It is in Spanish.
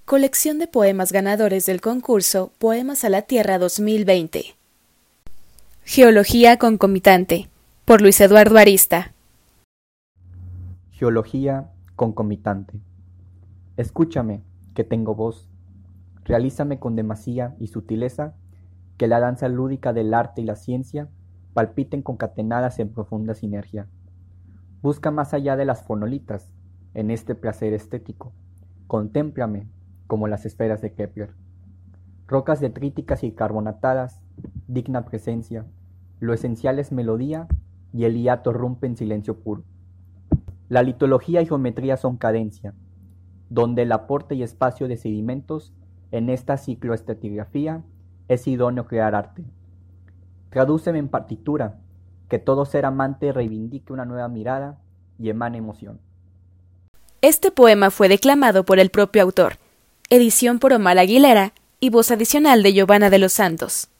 Colección de poemas ganadores del concurso Poemas a la Tierra 2020. Geología concomitante, por Luis Eduardo Arista. Geología concomitante. Escúchame, que tengo voz. Realízame con demasía y sutileza que la danza lúdica del arte y la ciencia palpiten concatenadas en profunda sinergia. Busca más allá de las fonolitas, en este placer estético. Contémplame como las esferas de Kepler. Rocas detríticas y carbonatadas, digna presencia, lo esencial es melodía y el hiato rompe en silencio puro. La litología y geometría son cadencia, donde el aporte y espacio de sedimentos en esta cicloestratigrafía es idóneo crear arte. Tradúceme en partitura, que todo ser amante reivindique una nueva mirada y emane emoción. Este poema fue declamado por el propio autor, edición por Omar Aguilera y voz adicional de Giovanna de los Santos.